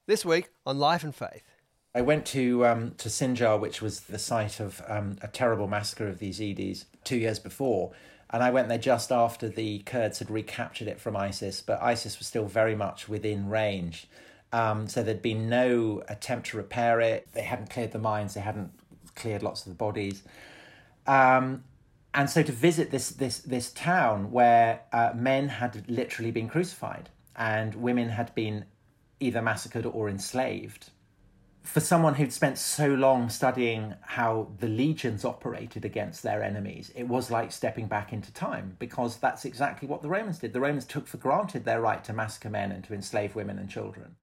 This week on Life and Faith. I went to Sinjar, which was the site of a terrible massacre of the Yazidis 2 years before. And I went there just after the Kurds had recaptured it from ISIS, but ISIS was still very much within range. So there'd been no attempt to repair it. They hadn't cleared the mines. They hadn't cleared lots of the bodies. And so to visit this town where men had literally been crucified and women had been either massacred or enslaved. For someone who'd spent so long studying how the legions operated against their enemies, it was like stepping back into time, because that's exactly what the Romans did. The Romans took for granted their right to massacre men and to enslave women and children.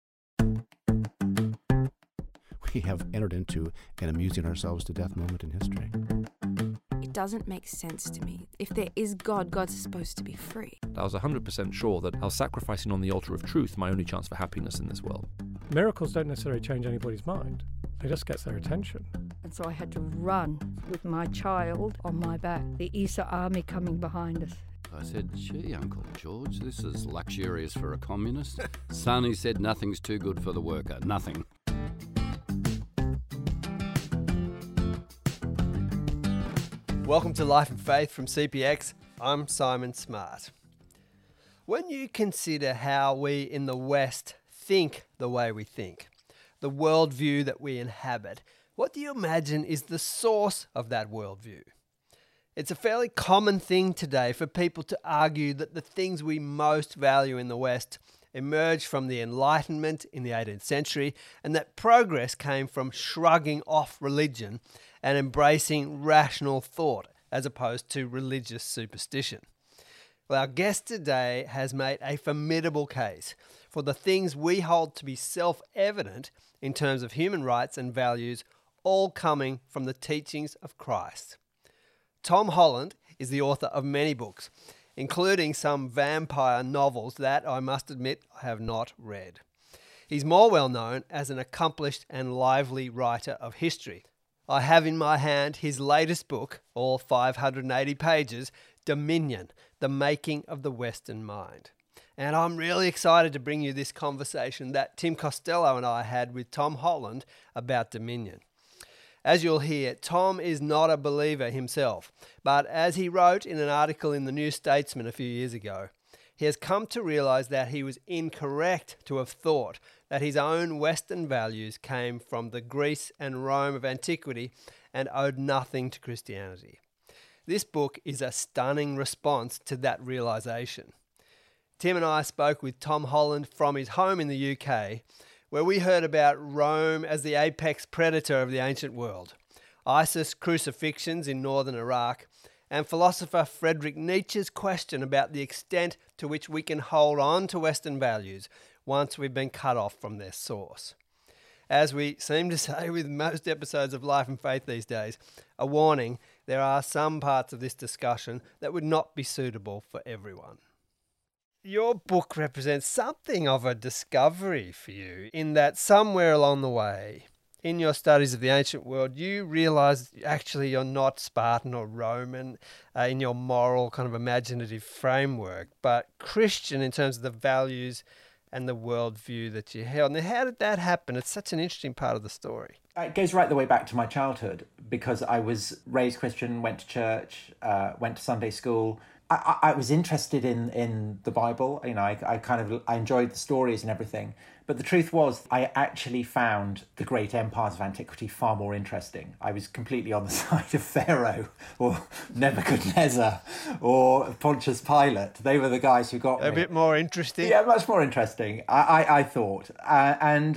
We have entered into an amusing ourselves to death moment in history. It doesn't make sense to me. If there is God, God's supposed to be free. I was 100% sure that I was sacrificing on the altar of truth my only chance for happiness in this world. Miracles don't necessarily change anybody's mind. They just get their attention. And so I had to run with my child on my back, the ESA army coming behind us. I said, gee, Uncle George, this is luxurious for a communist. Son, he said, nothing's too good for the worker. Nothing. Welcome to Life and Faith from CPX. I'm Simon Smart. When you consider how we in the West think the way we think, the worldview that we inhabit, what do you imagine is the source of that worldview? It's a fairly common thing today for people to argue that the things we most value in the West emerged from the Enlightenment in the 18th century, and that progress came from shrugging off religion and embracing rational thought as opposed to religious superstition. Well, our guest today has made a formidable case for the things we hold to be self-evident in terms of human rights and values, all coming from the teachings of Christ. Tom Holland is the author of many books, including some vampire novels that, I must admit, I have not read. He's more well known as an accomplished and lively writer of history. I have in my hand his latest book, all 580 pages, Dominion, The Making of the Western Mind. And I'm really excited to bring you this conversation that Tim Costello and I had with Tom Holland about Dominion. As you'll hear, Tom is not a believer himself, but as he wrote in an article in the New Statesman a few years ago, he has come to realise that he was incorrect to have thought that his own Western values came from the Greece and Rome of antiquity and owed nothing to Christianity. This book is a stunning response to that realisation. Tim and I spoke with Tom Holland from his home in the UK, where we heard about Rome as the apex predator of the ancient world, ISIS crucifixions in northern Iraq, and philosopher Friedrich Nietzsche's question about the extent to which we can hold on to Western values once we've been cut off from their source. As we seem to say with most episodes of Life and Faith these days, a warning, there are some parts of this discussion that would not be suitable for everyone. Your book represents something of a discovery for you, in that somewhere along the way, in your studies of the ancient world, you realise actually you're not Spartan or Roman in your moral kind of imaginative framework, but Christian in terms of the values and the worldview that you held. Now, how did that happen? It's such an interesting part of the story. It goes right the way back to my childhood, because I was raised Christian, went to church, went to Sunday school. I was interested in the Bible. You know, I enjoyed the stories and everything. But the truth was, I actually found the great empires of antiquity far more interesting. I was completely on the side of Pharaoh or Nebuchadnezzar or Pontius Pilate. They were the guys who got me. A bit more interesting? Yeah, much more interesting, I thought. And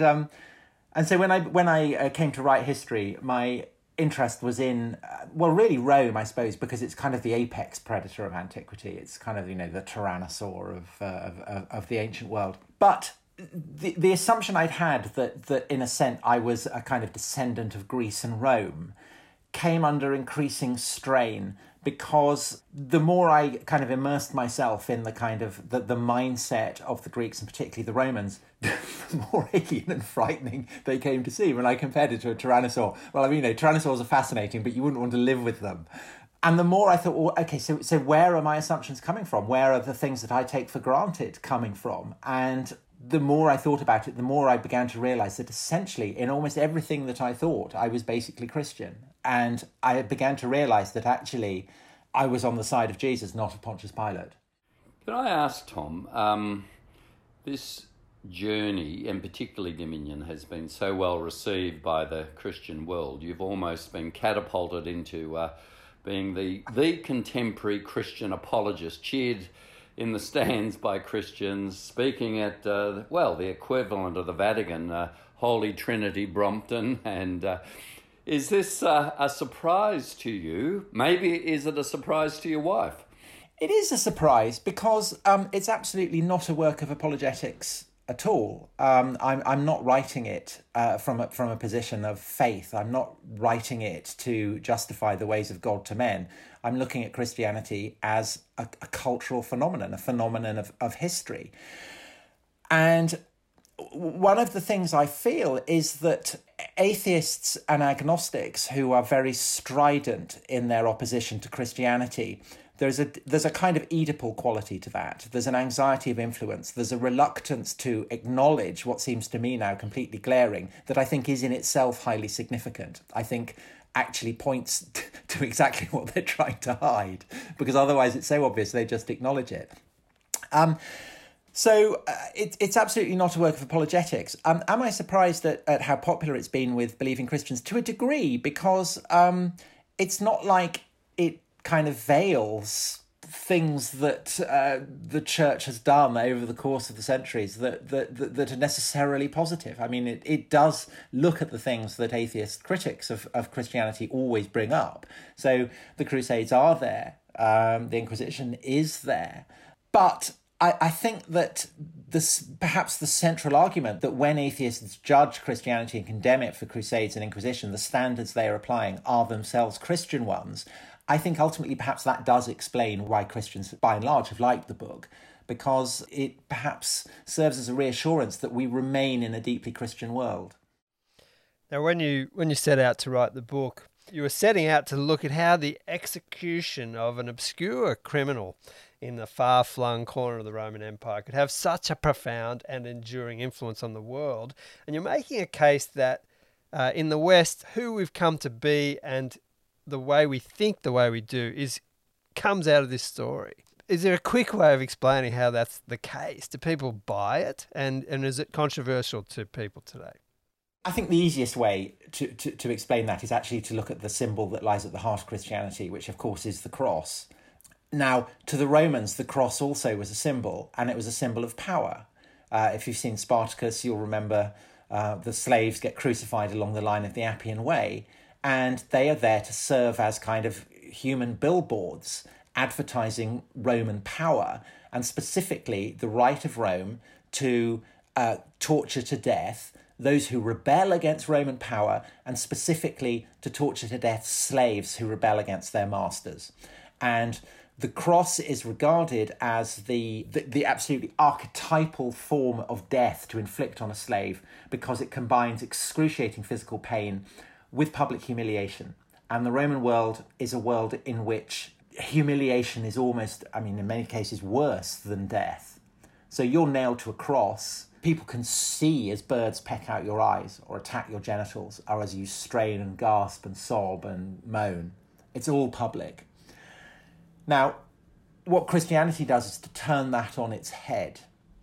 so when I came to write history, my interest was in, really Rome, I suppose, because it's kind of the apex predator of antiquity. It's kind of, the tyrannosaur of the ancient world. But the assumption I'd had that in a sense I was a kind of descendant of Greece and Rome came under increasing strain, because the more I kind of immersed myself in the kind of the mindset of the Greeks and particularly the Romans, the more alien and frightening they came to seem. When I compared it to a tyrannosaur, tyrannosaurs are fascinating, but you wouldn't want to live with them. And the more I thought, well, okay, so where are my assumptions coming from? Where are the things that I take for granted coming from? And the more I thought about it, the more I began to realise that essentially in almost everything that I thought, I was basically Christian. And I began to realise that actually I was on the side of Jesus, not of Pontius Pilate. Can I ask, Tom, this journey, and particularly Dominion, has been so well received by the Christian world. You've almost been catapulted into being the contemporary Christian apologist, cheered in the stands by Christians, speaking at, the equivalent of the Vatican, Holy Trinity Brompton. And is this a surprise to you? Maybe is it a surprise to your wife? It is a surprise because it's absolutely not a work of apologetics at all. I'm not writing it from a position of faith. I'm not writing it to justify the ways of God to men. I'm looking at Christianity as a cultural phenomenon, a phenomenon of history. And one of the things I feel is that atheists and agnostics who are very strident in their opposition to Christianity, there's a kind of Oedipal quality to that. There's an anxiety of influence. There's a reluctance to acknowledge what seems to me now completely glaring that I think is in itself highly significant. I think actually points to exactly what they're trying to hide, because otherwise it's so obvious they just acknowledge it. So it's absolutely not a work of apologetics. Am I surprised at how popular it's been with believing Christians? To a degree, because it's not like it kind of veils things that the church has done over the course of the centuries that are necessarily positive. I mean, it does look at the things that atheist critics of Christianity always bring up. So the Crusades are there. The Inquisition is there. But I think that perhaps the central argument that when atheists judge Christianity and condemn it for Crusades and Inquisition, the standards they are applying are themselves Christian ones. I think ultimately perhaps that does explain why Christians, by and large, have liked the book, because it perhaps serves as a reassurance that we remain in a deeply Christian world. Now, when you set out to write the book, you were setting out to look at how the execution of an obscure criminal in the far-flung corner of the Roman Empire could have such a profound and enduring influence on the world. And you're making a case that in the West, who we've come to be and the way we think the way we do comes out of this story. Is there a quick way of explaining how that's the case? Do people buy it? And is it controversial to people today? I think the easiest way to explain that is actually to look at the symbol that lies at the heart of Christianity, which of course is the cross. Now, to the Romans, the cross also was a symbol, and it was a symbol of power. If you've seen Spartacus, you'll remember the slaves get crucified along the line of the Appian Way, and they are there to serve as kind of human billboards advertising Roman power, and specifically the right of Rome to torture to death those who rebel against Roman power, and specifically to torture to death slaves who rebel against their masters. And the cross is regarded as the absolutely archetypal form of death to inflict on a slave, because it combines excruciating physical pain with public humiliation. And the Roman world is a world in which humiliation is almost, in many cases, worse than death. So you're nailed to a cross. People can see as birds peck out your eyes or attack your genitals, or as you strain and gasp and sob and moan. It's all public. Now, what Christianity does is to turn that on its head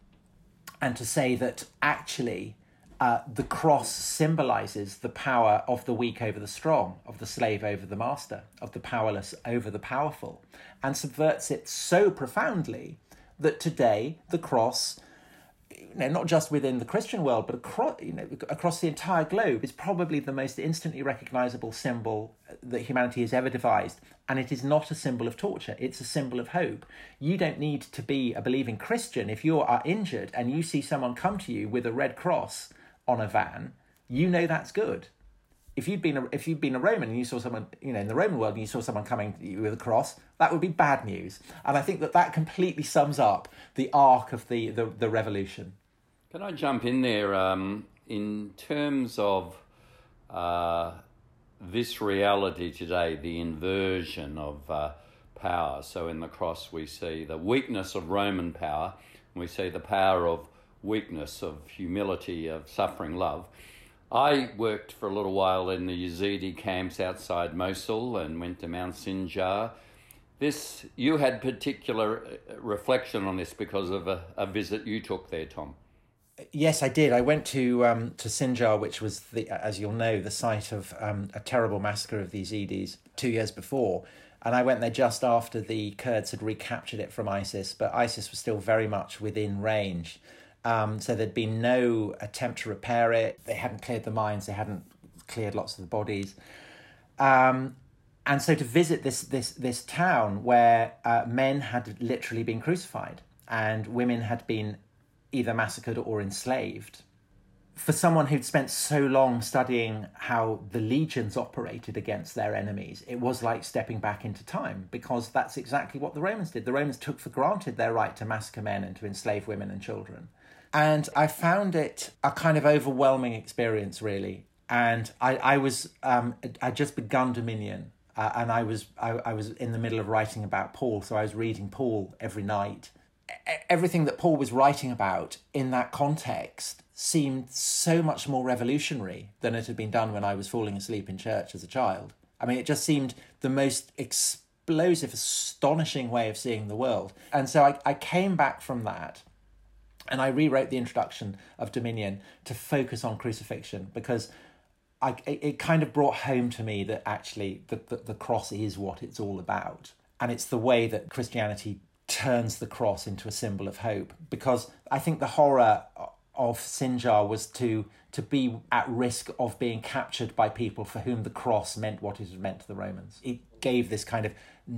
and to say that actually the cross symbolises the power of the weak over the strong, of the slave over the master, of the powerless over the powerful, and subverts it so profoundly that today the cross, not just within the Christian world, but across the entire globe, is probably the most instantly recognisable symbol that humanity has ever devised. And it is not a symbol of torture, it's a symbol of hope. You don't need to be a believing Christian. If you are injured and you see someone come to you with a red cross on a van, you know that's good. If you'd been a Roman and you saw someone, in the Roman world, and you saw someone coming to you with a cross, that would be bad news. And I think that completely sums up the arc of the revolution. Can I jump in there in terms of this reality today, the inversion of power? So in the cross we see the weakness of Roman power, and we see the power of weakness, of humility, of suffering love. I worked for a little while in the Yazidi camps outside Mosul and went to Mount Sinjar. You had particular reflection on this because of a visit you took there, Tom. Yes, I did. I went to Sinjar, which was, as you'll know, the site of a terrible massacre of the Yazidis 2 years before. And I went there just after the Kurds had recaptured it from ISIS, but ISIS was still very much within range. So there'd been no attempt to repair it. They hadn't cleared the mines. They hadn't cleared lots of the bodies. And so to visit this town where men had literally been crucified and women had been either massacred or enslaved. For someone who'd spent so long studying how the legions operated against their enemies, it was like stepping back into time, because that's exactly what the Romans did. The Romans took for granted their right to massacre men and to enslave women and children. And I found it a kind of overwhelming experience, really. And I'd just begun Dominion, and I was in the middle of writing about Paul, so I was reading Paul every night. Everything that Paul was writing about in that context seemed so much more revolutionary than it had been done when I was falling asleep in church as a child. I mean, it just seemed the most explosive, astonishing way of seeing the world. And so I came back from that and I rewrote the introduction of Dominion to focus on crucifixion, because it kind of brought home to me that actually the cross is what it's all about. And it's the way that Christianity turns the cross into a symbol of hope, because I think the horror of Sinjar was to be at risk of being captured by people for whom the cross meant what it had meant to the Romans. It gave this kind of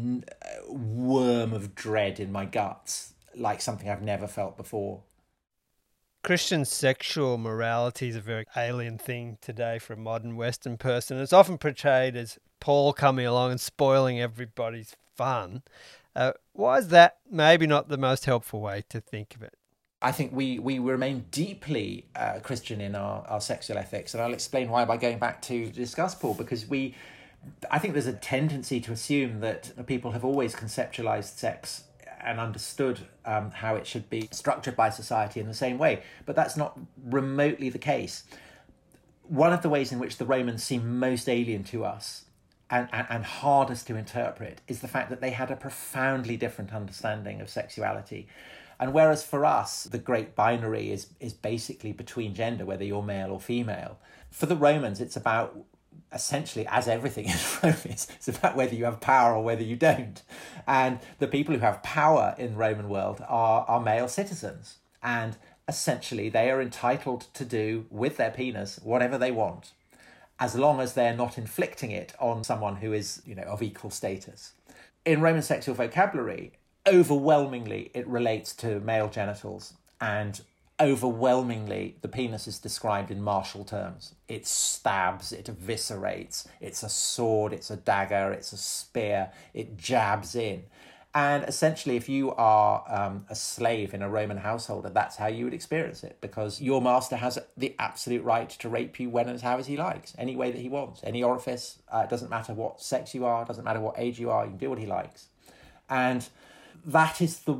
worm of dread in my guts, like something I've never felt before. Christian sexual morality is a very alien thing today for a modern Western person. It's often portrayed as Paul coming along and spoiling everybody's fun. Why is that maybe not the most helpful way to think of it? I think we remain deeply Christian in our sexual ethics, and I'll explain why by going back to discuss Paul, because I think there's a tendency to assume that people have always conceptualized sex and understood how it should be structured by society in the same way, but that's not remotely the case. One of the ways in which the Romans seem most alien to us and hardest to interpret is the fact that they had a profoundly different understanding of sexuality. And whereas for us, the great binary is basically between gender, whether you're male or female, for the Romans, it's about, essentially, as everything in Rome is, it's about whether you have power or whether you don't. And the people who have power in the Roman world are male citizens. And essentially, they are entitled to do with their penis whatever they want, as long as they're not inflicting it on someone who is, of equal status. In Roman sexual vocabulary, overwhelmingly it relates to male genitals, and overwhelmingly the penis is described in martial terms. It stabs, it eviscerates, it's a sword, it's a dagger, it's a spear, it jabs in. And essentially, if you are a slave in a Roman household, that's how you would experience it, because your master has the absolute right to rape you when and how he likes, any way that he wants, any orifice. It doesn't matter what sex you are, it doesn't matter what age you are, you can do what he likes. And that is the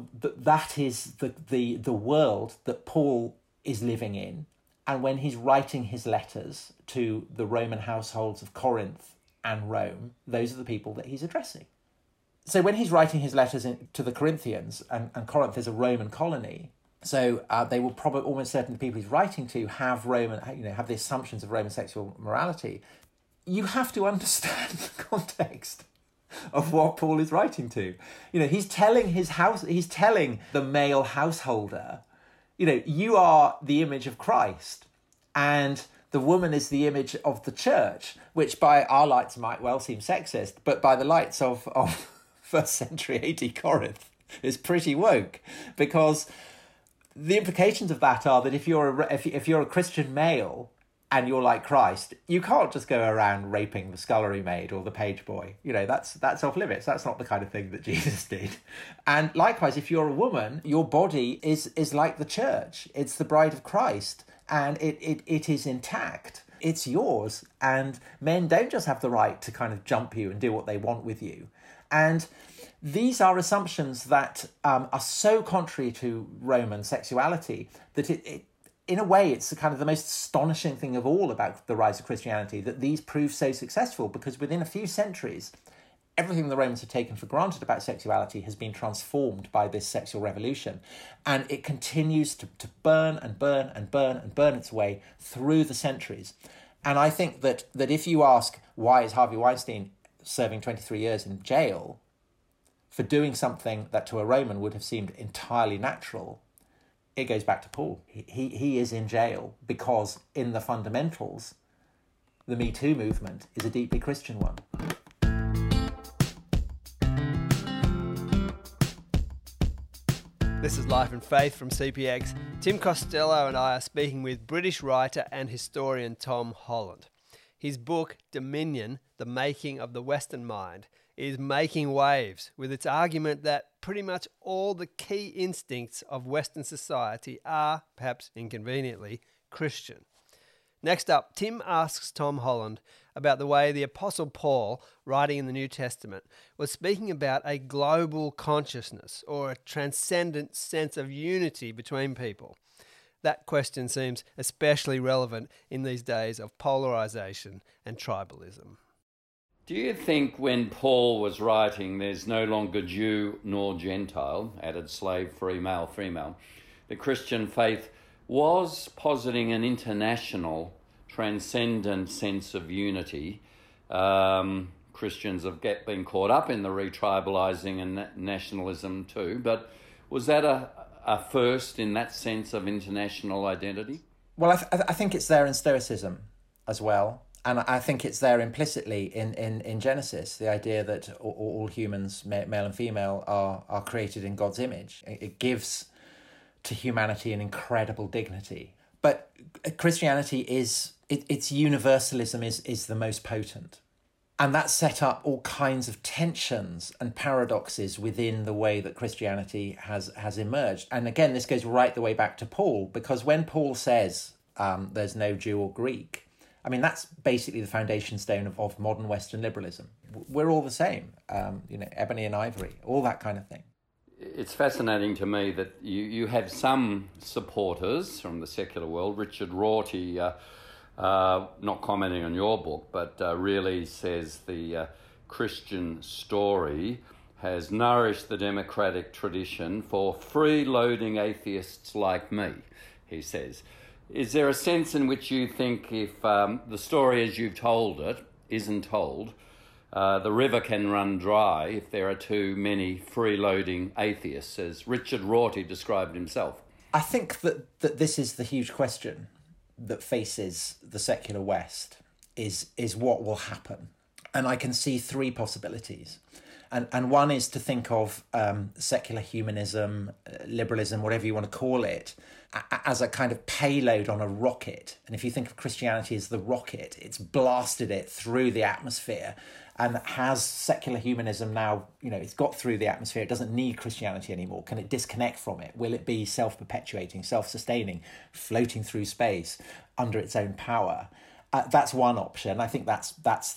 world that Paul is living in. And when he's writing his letters to the Roman households of Corinth and Rome, those are the people that he's addressing. So when he's writing his letters to the Corinthians, and Corinth is a Roman colony, so they will probably, almost certainly the people he's writing to have have the assumptions of Roman sexual morality. You have to understand the context of what Paul is writing to. He's telling the male householder, you are the image of Christ, and the woman is the image of the church, which by our lights might well seem sexist, but by the lights of first century AD Corinth is pretty woke, because the implications of that are that if you're a Christian male and you're like Christ, you can't just go around raping the scullery maid or the page boy. That's off limits. That's not the kind of thing that Jesus did. And likewise, if you're a woman, your body is like the church. It's the bride of Christ, and it is intact. It's yours. And men don't just have the right to kind of jump you and do what they want with you. And these are assumptions that are so contrary to Roman sexuality that it in a way, it's kind of the most astonishing thing of all about the rise of Christianity, that these prove so successful, because within a few centuries, everything the Romans had taken for granted about sexuality has been transformed by this sexual revolution. And it continues to burn and burn and burn and burn its way through the centuries. And I think that if you ask, why is Harvey Weinstein serving 23 years in jail for doing something that to a Roman would have seemed entirely natural, it goes back to Paul. He is in jail because in the fundamentals, the Me Too movement is a deeply Christian one. This is Life and Faith from CPX. Tim Costello and I are speaking with British writer and historian Tom Holland. His book, Dominion, The Making of the Western Mind, is making waves with its argument that pretty much all the key instincts of Western society are, perhaps inconveniently, Christian. Next up, Tim asks Tom Holland about the way the Apostle Paul, writing in the New Testament, was speaking about a global consciousness or a transcendent sense of unity between people. That question seems especially relevant in these days of polarization and tribalism. Do you think when Paul was writing, there's no longer Jew nor Gentile, added slave, free, male, female, the Christian faith was positing an international, transcendent sense of unity? Christians have been caught up in the retribalising and nationalism too, but was that a first in that sense of international identity? Well, I think it's there in Stoicism as well. And I think it's there implicitly in Genesis, the idea that all humans, male and female, are created in God's image. It gives to humanity an incredible dignity. But Christianity its universalism is the most potent. And that set up all kinds of tensions and paradoxes within the way that Christianity has emerged. And again, this goes right the way back to Paul, because when Paul says there's no Jew or Greek, I mean, that's basically the foundation stone of modern Western liberalism. We're all the same, ebony and ivory, all that kind of thing. It's fascinating to me that you have some supporters from the secular world. Richard Rorty, not commenting on your book, but really says the Christian story has nourished the democratic tradition for freeloading atheists like me, he says. Is there a sense in which you think if the story as you've told it isn't told, the river can run dry if there are too many freeloading atheists, as Richard Rorty described himself? I think that this is the huge question that faces the secular West, is what will happen. And I can see three possibilities. And one is to think of secular humanism, liberalism, whatever you want to call it, as a kind of payload on a rocket. And if you think of Christianity as the rocket, it's blasted it through the atmosphere. And has secular humanism now, it's got through the atmosphere, it doesn't need Christianity anymore. Can it disconnect from it? Will it be self-perpetuating, self-sustaining, floating through space under its own power? That's one option. I think that's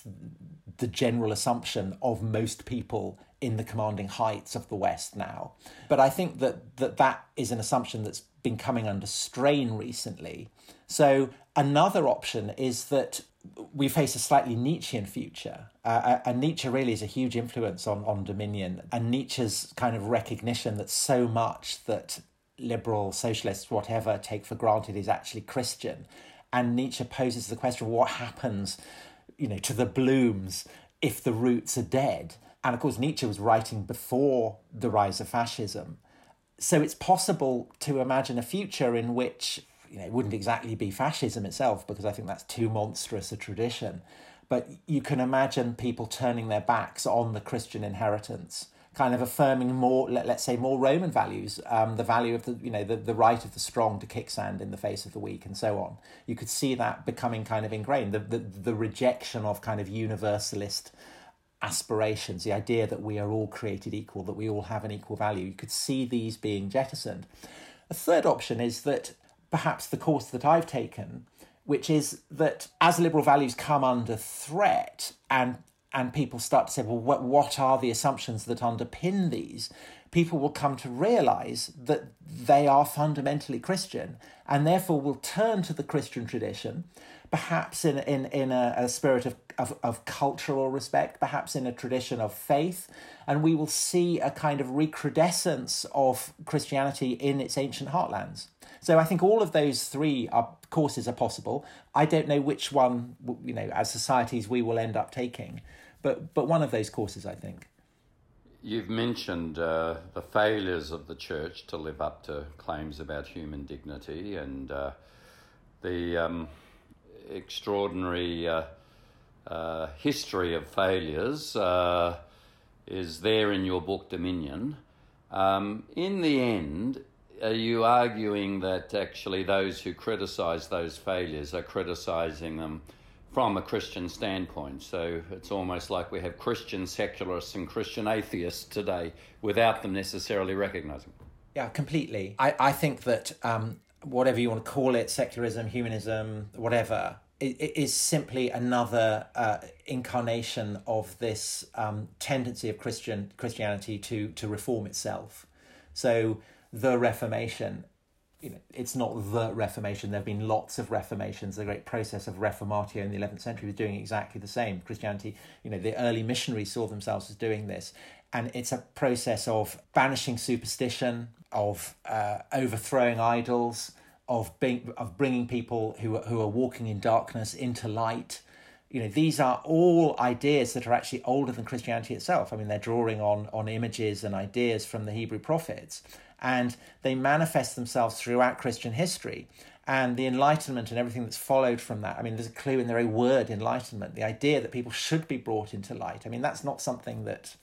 the general assumption of most people in the commanding heights of the West now. But I think that is an assumption that's been coming under strain recently. So another option is that we face a slightly Nietzschean future. And Nietzsche really is a huge influence on Dominion. And Nietzsche's kind of recognition that so much that liberal, socialists, whatever, take for granted is actually Christian. And Nietzsche poses the question, what happens, to the blooms if the roots are dead? And of course, Nietzsche was writing before the rise of fascism. So it's possible to imagine a future in which, it wouldn't exactly be fascism itself, because I think that's too monstrous a tradition. But you can imagine people turning their backs on the Christian inheritance, kind of affirming more, let's say, more Roman values, the value of the right of the strong to kick sand in the face of the weak, and so on. You could see that becoming kind of ingrained, the rejection of kind of universalist aspirations, the idea that we are all created equal, that we all have an equal value. You could see these being jettisoned. A third option is that perhaps the course that I've taken, which is that as liberal values come under threat and and people start to say, well, what are the assumptions that underpin these? People will come to realise that they are fundamentally Christian, and therefore will turn to the Christian tradition, perhaps in a spirit of cultural respect, perhaps in a tradition of faith, and we will see a kind of recrudescence of Christianity in its ancient heartlands. So I think all of those three courses are possible. I don't know which one, as societies we will end up taking, but one of those courses, I think. You've mentioned the failures of the church to live up to claims about human dignity, and the extraordinary history of failures is there in your book, Dominion. In the end, are you arguing that actually those who criticise those failures are criticising them from a Christian standpoint? So it's almost like we have Christian secularists and Christian atheists today without them necessarily recognising. Yeah, completely. I think that whatever you want to call it, secularism, humanism, whatever, it is simply another incarnation of this tendency of Christianity to reform itself. So the Reformation, it's not the Reformation. There have been lots of reformations. The great process of Reformatio in the 11th century was doing exactly the same. Christianity, the early missionaries saw themselves as doing this. And it's a process of banishing superstition, of overthrowing idols, of bringing people who are walking in darkness into light. These are all ideas that are actually older than Christianity itself. I mean, they're drawing on images and ideas from the Hebrew prophets, and they manifest themselves throughout Christian history. And the Enlightenment and everything that's followed from that, I mean, there's a clue in the very word Enlightenment, the idea that people should be brought into light. I mean, that's not something that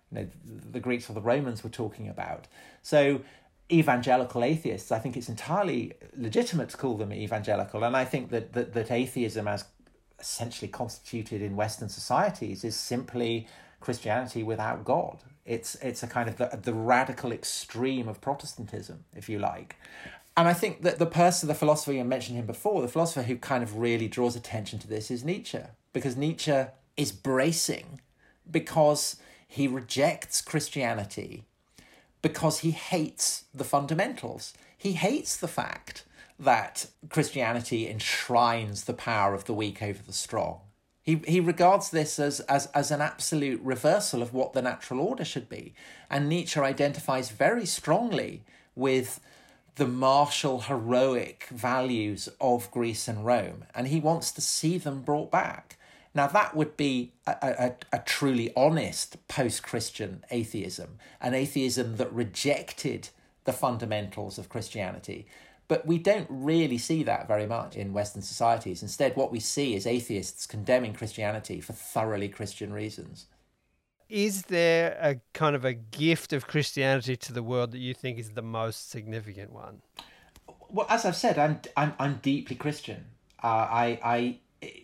the Greeks or the Romans were talking about. So evangelical atheists, I think it's entirely legitimate to call them evangelical. And I think that atheism, as essentially constituted in Western societies, is simply Christianity without God. It's a kind of the radical extreme of Protestantism, if you like. And I think that the philosopher, you mentioned him before, the philosopher who kind of really draws attention to this is Nietzsche, because Nietzsche is bracing because he rejects Christianity, because he hates the fundamentals. He hates the fact that Christianity enshrines the power of the weak over the strong. He regards this as an absolute reversal of what the natural order should be. And Nietzsche identifies very strongly with the martial, heroic values of Greece and Rome, and he wants to see them brought back. Now, that would be a truly honest post-Christian atheism, an atheism that rejected the fundamentals of Christianity. But we don't really see that very much in Western societies. Instead, what we see is atheists condemning Christianity for thoroughly Christian reasons. Is there a kind of a gift of Christianity to the world that you think is the most significant one? Well, as I've said, I'm deeply Christian. I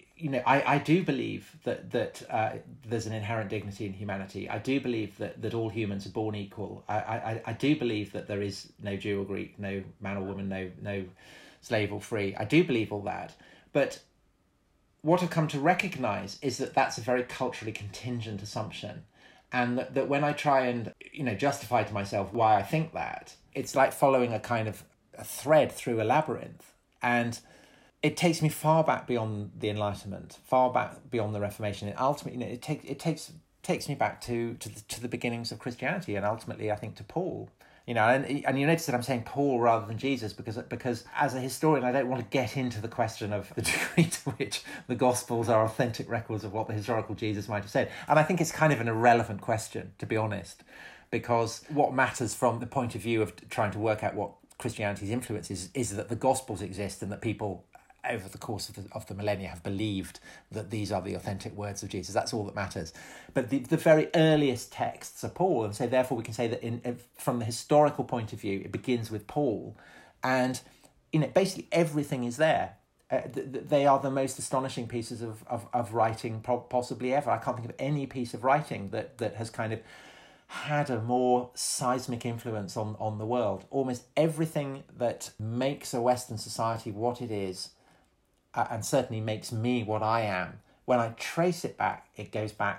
do believe that there's an inherent dignity in humanity. I do believe that all humans are born equal. I do believe that there is no Jew or Greek, no man or woman, no slave or free. I do believe all that. But what I've come to recognise is that that's a very culturally contingent assumption. And that when I try and, justify to myself why I think that, it's like following a kind of a thread through a labyrinth. And it takes me far back beyond the Enlightenment, far back beyond the Reformation. And ultimately, it takes me back to the beginnings of Christianity, and ultimately, I think, to Paul. And you notice that I'm saying Paul rather than Jesus because as a historian, I don't want to get into the question of the degree to which the Gospels are authentic records of what the historical Jesus might have said. And I think it's kind of an irrelevant question, to be honest, because what matters from the point of view of trying to work out what Christianity's influence is that the Gospels exist and that people over the course of the millennia have believed that these are the authentic words of Jesus. That's all that matters. But the very earliest texts are Paul, and so therefore we can say that from the historical point of view, it begins with Paul, and basically everything is there. They are the most astonishing pieces of writing possibly ever. I can't think of any piece of writing that has kind of had a more seismic influence on the world. Almost everything that makes a Western society what it is, and certainly makes me what I am, when I trace it back, it goes back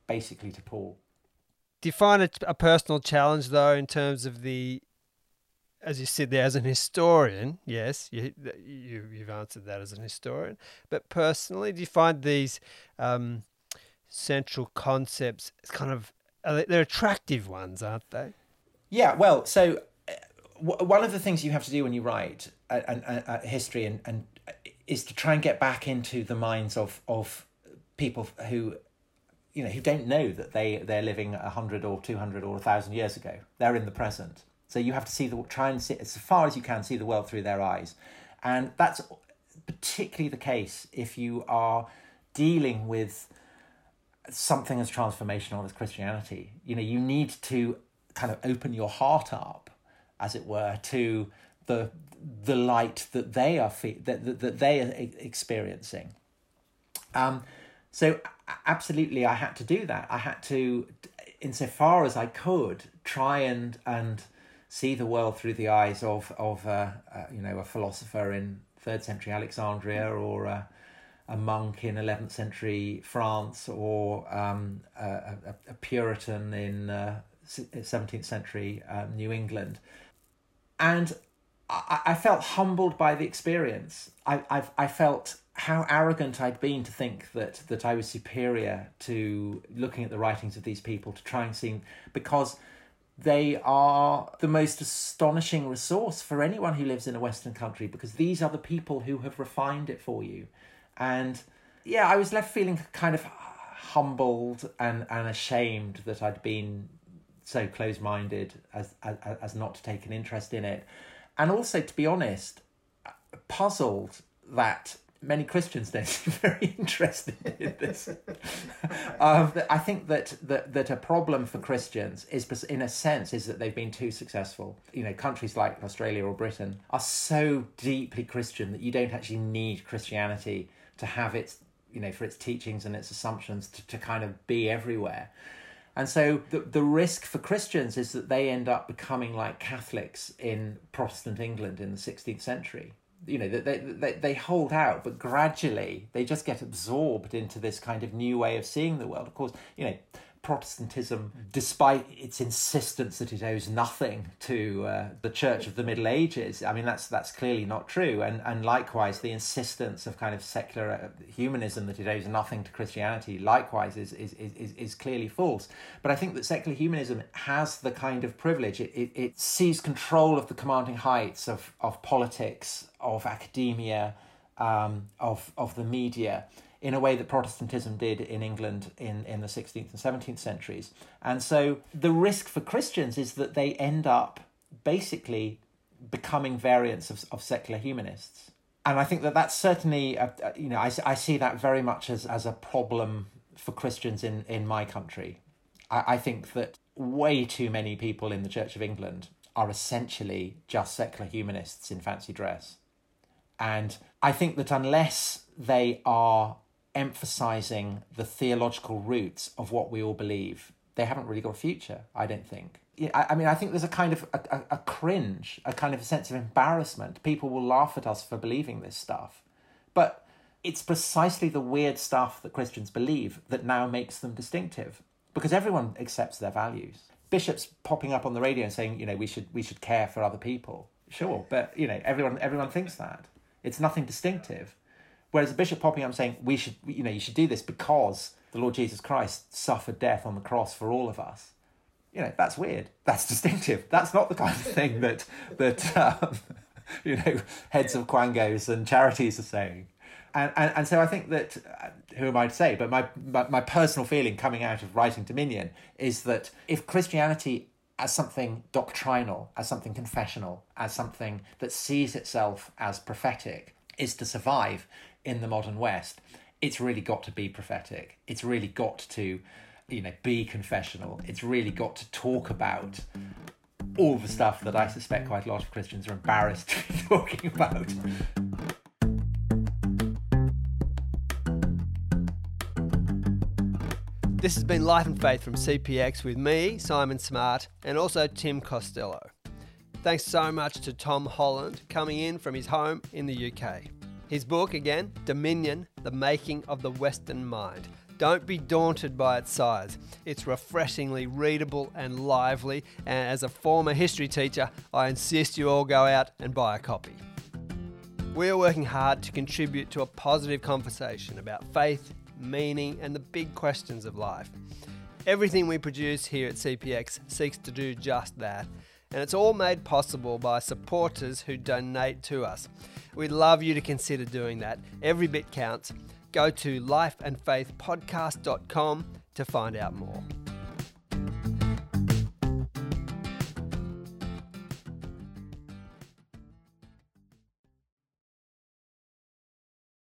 basically to Paul. Do you find it a personal challenge, though, in terms of as you said there, as an historian? Yes, you've answered that as an historian. But personally, do you find these central concepts kind of, they're attractive ones, aren't they? Yeah, well, so one of the things you have to do when you write history and is to try and get back into the minds of people who don't know that they're living 100 or 200 or 1,000 years ago. They're in the present. So you have to try and see, as far as you can, see the world through their eyes. And that's particularly the case if you are dealing with something as transformational as Christianity. You need to kind of open your heart up, as it were, to the light that they are that they are experiencing. So absolutely, I had to do that. I had to, insofar as I could, try and see the world through the eyes of a philosopher in 3rd century Alexandria, or a monk in 11th century France, or a Puritan in 17th century New England. And I felt humbled by the experience. I felt how arrogant I'd been to think that I was superior to looking at the writings of these people, to try and see, because they are the most astonishing resource for anyone who lives in a Western country, because these are the people who have refined it for you. And yeah, I was left feeling kind of humbled and ashamed that I'd been so close-minded as not to take an interest in it. And also, to be honest, puzzled that many Christians don't seem very interested in this. I think that a problem for Christians is, in a sense, is that they've been too successful. Countries like Australia or Britain are so deeply Christian that you don't actually need Christianity to have its, for its teachings and its assumptions to kind of be everywhere. And so the risk for Christians is that they end up becoming like Catholics in Protestant England in the 16th century. They hold out, but gradually they just get absorbed into this kind of new way of seeing the world. Of course, Protestantism, despite its insistence that it owes nothing to the Church of the Middle Ages, I mean, that's clearly not true. And likewise, the insistence of kind of secular humanism that it owes nothing to Christianity, likewise, is clearly false. But I think that secular humanism has the kind of privilege. It sees control of the commanding heights of politics, of academia, of the media, in a way that Protestantism did in England in the 16th and 17th centuries. And so the risk for Christians is that they end up basically becoming variants of secular humanists. And I think that's certainly, I see that very much as a problem for Christians in my country. I think that way too many people in the Church of England are essentially just secular humanists in fancy dress. And I think that unless they are emphasising the theological roots of what we all believe, they haven't really got a future, I don't think. I mean, I think there's a kind of a cringe, a kind of a sense of embarrassment. People will laugh at us for believing this stuff. But it's precisely the weird stuff that Christians believe that now makes them distinctive, because everyone accepts their values. Bishops popping up on the radio and saying, we should care for other people. Sure, but, everyone thinks that. It's nothing distinctive. Whereas a bishop popping up saying, you should do this because the Lord Jesus Christ suffered death on the cross for all of us. That's weird. That's distinctive. That's not the kind of thing that heads of quangos and charities are saying. And so I think that, who am I to say, but my personal feeling coming out of writing Dominion is that if Christianity as something doctrinal, as something confessional, as something that sees itself as prophetic, is to survive in the modern West, it's really got to be prophetic. It's really got to, be confessional. It's really got to talk about all the stuff that I suspect quite a lot of Christians are embarrassed to be talking about. This has been Life and Faith from CPX with me, Simon Smart, and also Tim Costello. Thanks so much to Tom Holland, coming in from his home in the UK. His book, again, Dominion, The Making of the Western Mind. Don't be daunted by its size. It's refreshingly readable and lively, and as a former history teacher, I insist you all go out and buy a copy. We are working hard to contribute to a positive conversation about faith, meaning, and the big questions of life. Everything we produce here at CPX seeks to do just that, and it's all made possible by supporters who donate to us. We'd love you to consider doing that. Every bit counts. Go to lifeandfaithpodcast.com to find out more.